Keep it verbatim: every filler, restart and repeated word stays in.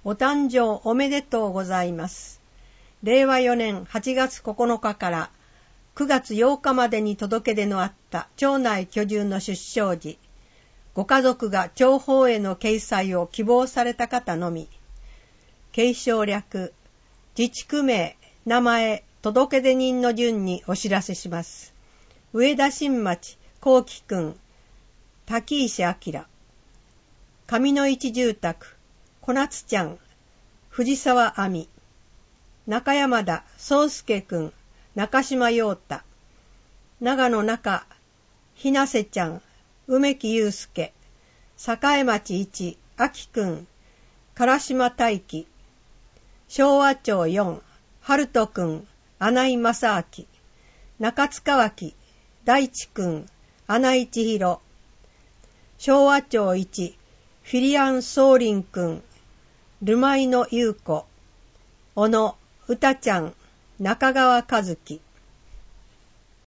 お誕生おめでとうございます。れいわよねんはちがつここのかからくがつようかまでに届け出のあった町内居住の出生時、ご家族が町法への掲載を希望された方のみ、継承略、自治区名、名前、届け出人の順にお知らせします。上田新町、幸喜くん、滝石明、上野市住宅、小夏ちゃん、藤沢亜美、中山田宗介くん、中島陽太、長野中、ひなせちゃん、梅木祐介、栄町一、あきくん、唐島大輝、昭和町四、春人くん、穴井正明、中塚脇、大地くん、穴井千尋、昭和町一、フィリアン・ソーリンくん、ルマイの優子、小野、歌ちゃん、中川和樹、